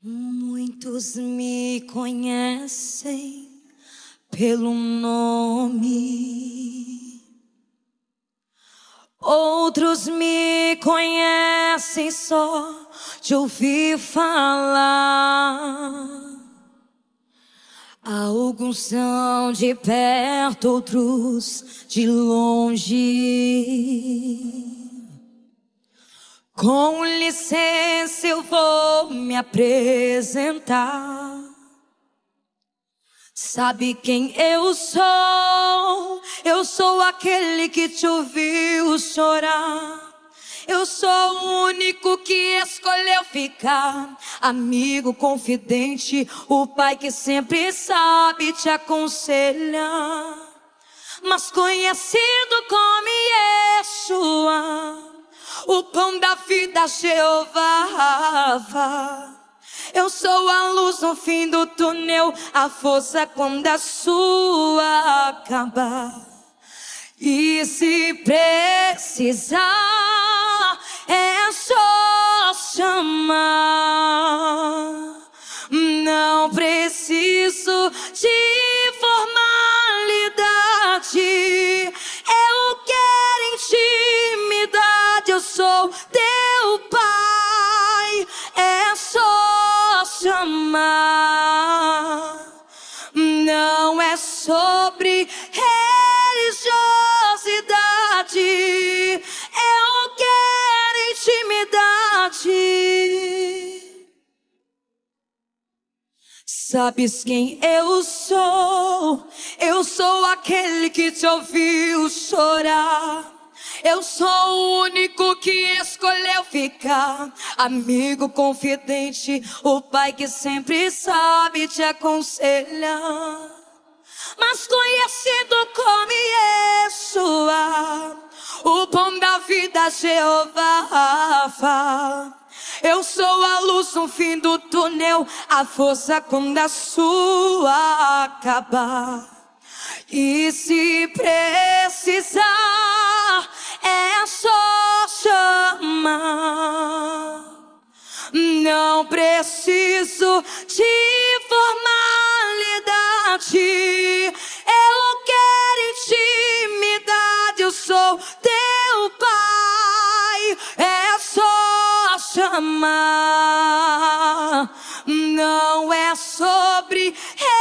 Muitos me conhecem pelo nome, outros me conhecem só de ouvir falar. Alguns são de perto, outros de longe. Com licença, eu vou me apresentar. Sabe quem eu sou? Eu sou aquele que te ouviu chorar. Eu sou o único que escolheu ficar. Amigo, confidente, o pai que sempre sabe te aconselhar. Mas conhecido como Yeshua, o pão da vida, Jeová. Eu sou a luz no fim do túnel, a força quando a sua acabar. E se precisar, é só chamar. Não preciso de formalidade, eu quero intimidade. Eu sou teu pai, é só chamar. Não é sobre religiosidade, eu quero intimidade. Sabes quem eu sou? Eu sou aquele que te ouviu chorar. Eu sou o único que escolheu ficar. Amigo, confidente, o pai que sempre sabe te aconselhar. Mas conhecido como Yeshua, o pão da vida, Jeová. Eu sou a luz no fim do túnel, a força quando a sua acabar. E se precisar, é só chamar. Não preciso de formalidade, eu quero intimidade. Eu sou teu pai, é só chamar. Não é sobre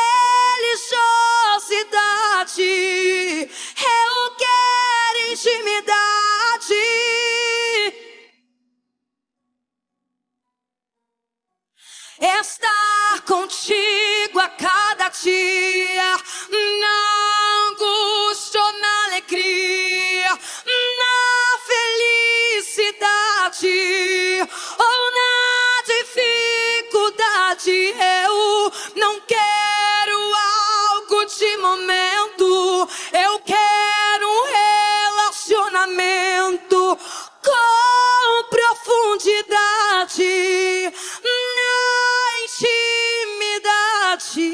religiosidade, eu quero intimidade. Estar contigo a cada dia, na angústia ou na alegria, na felicidade ou na dificuldade. Eu não quero algo de momento, eu quero um relacionamento com profundidade, na intimidade.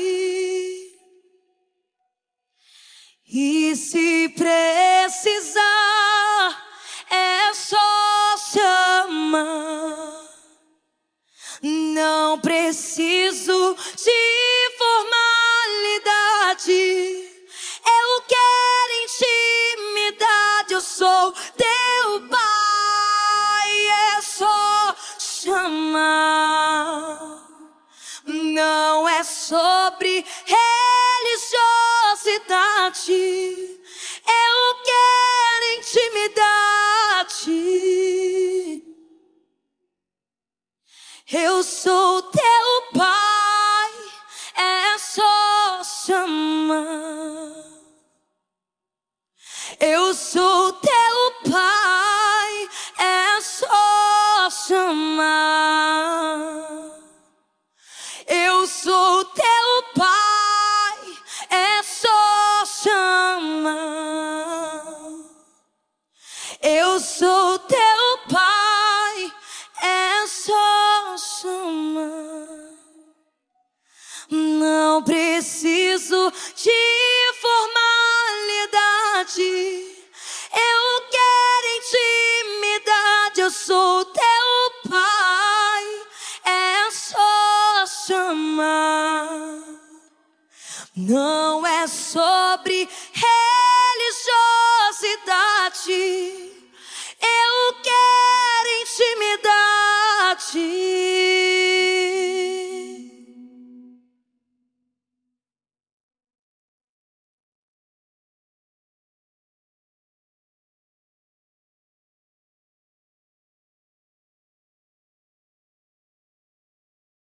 E se precisar, é só chamar. Não preciso de formalidade, eu quero intimidade. Eu sou teu pai, é só chamar. Não é sobre religiosidade, eu quero intimidade. Eu sou teu pai, é só chamar. Eu sou teu pai, é só chamar. Eu sou teu pai, é só chamar. Eu sou teu pai, é só chamar. Não preciso de formalidade, eu quero intimidade. Eu sou teu pai, é só ama. Não é sobre religiosidade, eu quero intimidade.